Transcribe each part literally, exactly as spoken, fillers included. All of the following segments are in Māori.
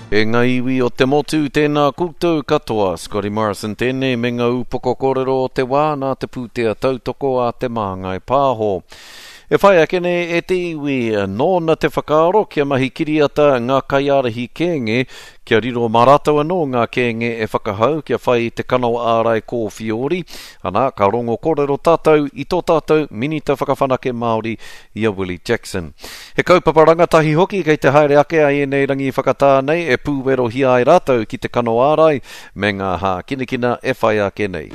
E ngā iwi o te motu tēnā koutou katoa, Scotty Morrison tēnei me ngā upoko kōrero o te wā nā te pūtea tautoko a te māngai pāho. E whai akene e te iwi nōna te whakaaro kia mahi kiriata ngā kaiarahi kēnge, kia riro maratau anō ngā kēnge e whakahau kia whai te kanawa ārai ko Fiori, ana ka rongo kōrero tātou i tō tātou minita whakawhanake Māori ia Willie Jackson. He kaupapa rangatahi hoki kei te haere ake a enei rangi whakatānei e pūwero hia ai rātou ki te kanawa ārai me ngā hā kinekina e whai ake nei.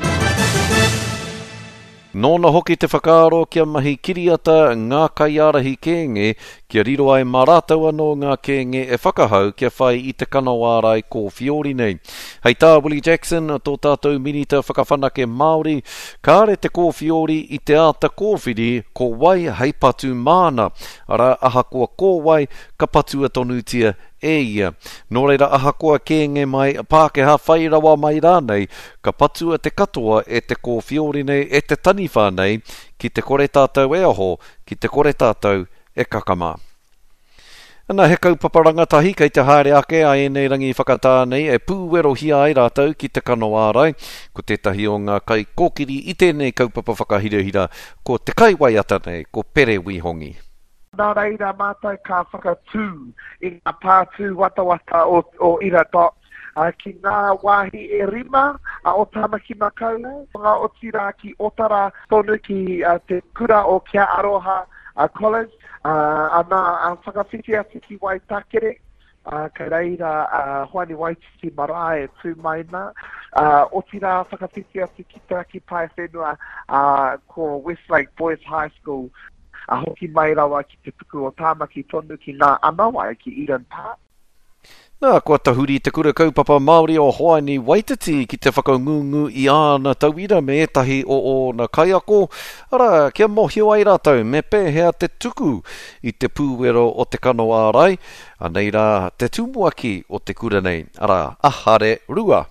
Nōna hoki te whakaaro kia mahi kiriata ngā kaiarahi kēnge, kia riro ai maratau anō ngā kēnge e whakahau kia whai i te kanawa ārai ko Fiori nei. Hei tā Willie Jackson, tō tātou minita whakawhanake Māori, kāre te ko Fiori i te āta kōwhiri, ko wai hei patu māna, ara ahakoa ko wai ka patua tonutia e ia. Nō reira ahakoa kēnge mai Pākehā whairawa mai rānei, ka patua te katoa e te ko Fiori nei e te tani whānei, ki te kore tātou e aho, ki te kore tātou e kakama. Ana he kaupapa rangatahi kei te haere ake a enei rangi whakatānei e pūwero hia ai rātou ki te kanoa ārai, ko tētahi o ngā kai kōkiri i tēnei kaupapa whakahirahira, ko te kai waiata nei, ko Pere Wihongi. Nā reira mātai ka whakatū i ngā pātū watawata o, o Irato. Uh, ki ngā wāhi e rima a o Tamaki Makau, ngā o tira ki Otara tonu ki uh, te kura o Kia Aroha uh, College, uh, a nā uh, whakawhiti atu ki Waitakere, uh, ka reira uh, Hoani Waititi Marae tū maina, uh, o tira whakawhiti atu ki Taki Pai Whenua uh, ko Westlake Boys High School, a hoki mai rawa ki te tuku o Tāmaki tonu ki ngā anawai ki Eden Park. Nā, kua tahuri te kura kaupapa Māori o Hoani Waititi ki te whakaungungu i āna tauira me etahi o o na kaiako. Ara, kia mohio ai rātou me pēhea te tuku i te pūwero o te kanoa ārai. Anei rā, te tumuaki o te kura nei. Ara, ahare rua.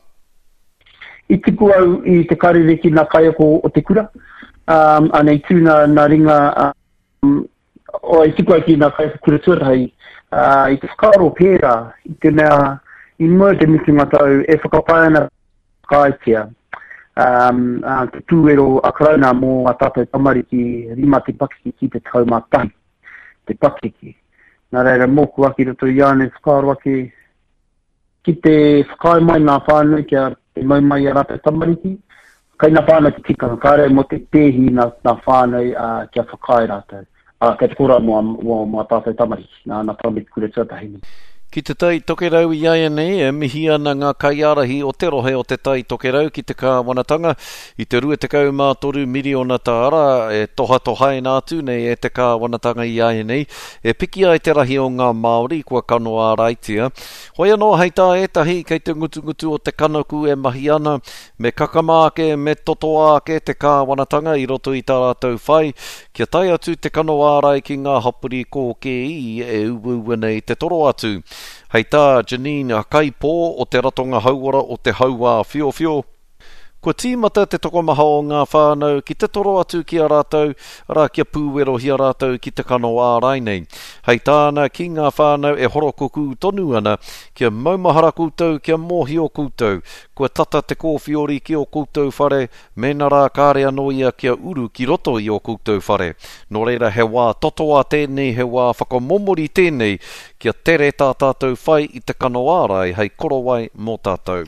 I tiku au i te karereki nā kaiako o te kura. Um, anei tūna nā ringa um, o i tiku au ki nā kaiako kura tuarahai. Uh, I te whakaaro pēra, i te mea, i mua te miki matau, e whakapaena whakaitea. Um, uh, te tūero akrauna mō a tātou tamariki, rima te pakiki ki te taumatahi, te pakiki. Nā reira mōku aki roto i ane whakaaro aki, ki te whakai mai nā whānau kia te mau mai a tātou tamariki, kai nā whānau te tikanga, kāre mo te tehi nā, nā whānau uh, kia whakai rātou. Uh, kei te kora mua, mua, mua tātou tamariki, nā, nā tamariki kure tuatahini. Ki te tai tokerau i aia nei, e mihi ana ngā kaiarahi o te rohe o te tai tokerau ki te kāwanatanga. I te rua te kau mā toru miriona tā ara, e toha tohai nātu nei e te kāwanatanga i aia nei. E piki ai te rahi o ngā Māori kua kanoa raitia. Hoi anō hei tā etahi kei te ngutu ngutu o te kanaku e mahi ana, me kakamāke, me totoāke te kāwanatanga i roto i tā rātou whai. Kia tai atu te kanoa ārai ki ngā hapuri ko ke i e uua nei te toro atu. Hei tā Janine a kaipō o te ratonga hauara o te haua whio whio. Kua tīmata te tokomaha o ngā whānau ki te toro atu ki a rātou, rā kia pūwero hi a rātou ki te kanoa ārai nei. Hei tāna ki ngā whānau e horokoku tonu ana, kia maumahara koutou, kia mōhio koutou. Kua tata te kōwhiori ki o koutou whare, mena rā kāre anō ia kia uru ki roto i o koutou whare. Nō reira he wā totoa tēnei, he wā whakamomori tēnei, kia tere tā tātou whai i te kanoa ārai, hei korowai mō tātou.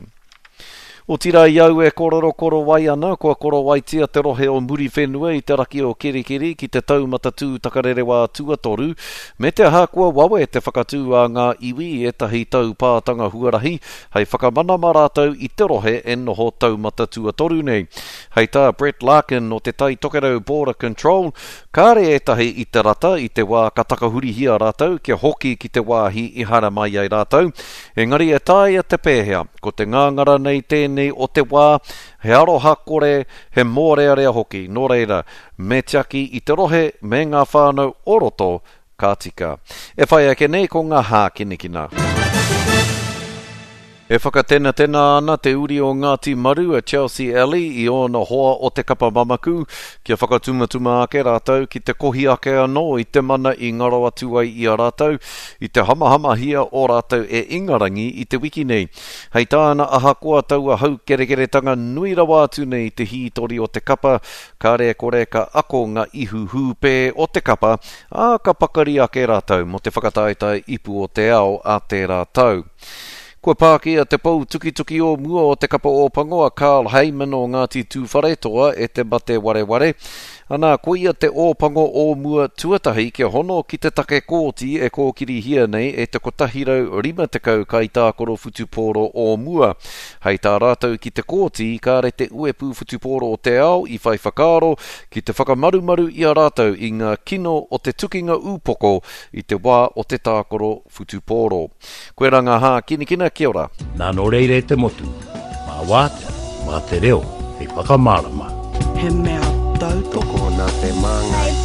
O tira iau e kororo korowai ana, kua korowai tia te rohe o muri whenua i te raki o kerikeri ki te taumata tū takarerewa tuatoru, me te hākua wawe te whakatū a ngā iwi e tahi tau pātanga huarahi, hei whakamana marātou i te rohe e noho taumata tuatoru nei. Hei tā Brett Larkin o te tai tokerau Border Control, kāre e tahi i te rata i te wā katakahuri hia rātou, kia hoki ki te wāhi i hara mai ai rātou. Engari e tai a te pēhea, ko te ngāngara nei tēnei o te wā, he aroha kore, he mōrearea hoki, nō reira, me tiaki i te rohe, me ngā whānau oroto, kā tika. E whai ake nei ko ngā hā kinekina. E whakatena tena ana te uri o Ngāti Maru a Chelsea Alley I ona hoa o te kapa mamaku kia whakatumatuma ake rātou ki te kohi ake anō I te mana I ngaro atu ai I a rātou I te hamahama hia o rātou e ingarangi I te wiki nei. Hei tāna aha koa taua hau kerekeretanga nui rawa atu nei te hitori o te kapa ka rea kore ka ako ngā ihu hūpē o te kapa a ka pakari ake rātou mo te whakataetai ipu o te ao a te rātou. Kua pāki a te pou tuki tuki o mua o te kapa o pangoa Carl Heyman o Ngāti Tūwhare toa e te mate ware ware. Ana koia te ōpango o mua tuatahi kia hono ki te take kōti e kōkiri hia nei e te kotahirau rima te kau kai tākoro futuporo o mua. Hei tā rātou ki te kōti ka re te uepu futuporo o te ao I whai whakaro ki te whakamarumaru I a rātou I ngā kino o te tukinga upoko I te wā o te tākoro futuporo. Koe ranga hā kinikina kia ora. Nā no reire te motu, mā wātea, mā te reo, hei whakamārama. He mea tautoko na te manga